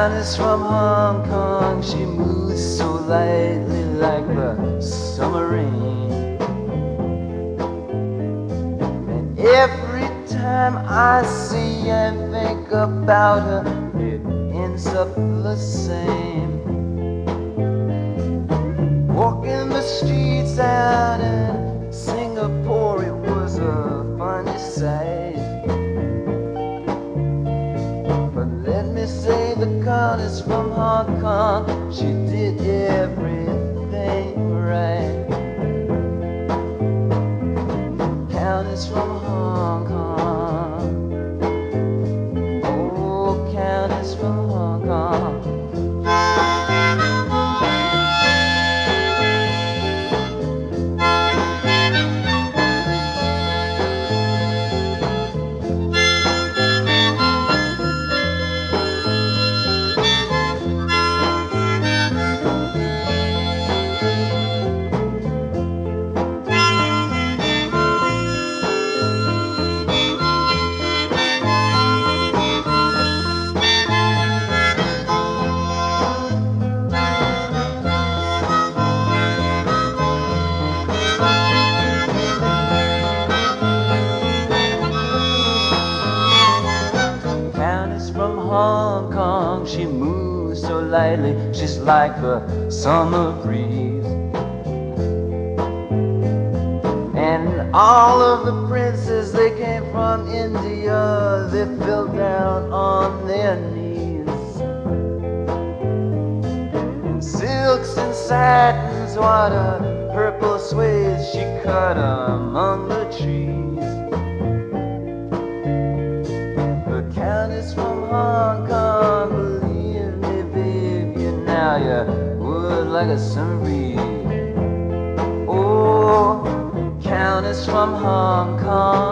Countess from Hong Kong, she moves so lightly like the summer rain. And every time I see and think about her, it ends up the same. Walking the streets out in Singapore, it was a funny sight. But let me say, the Countess from Hong Kong, she did everything right. Countess from Hong Kong, oh, Countess from Hong Kong. Hong Kong, she moves so lightly, she's like the summer breeze. And all of the princes, they came from India, they fell down on their knees. In silks and satins, what a purple suede she cut among the trees. The Countess from Hong Kong, believe me, babe, you now you would like a summer breeze. Oh, Countess from Hong Kong.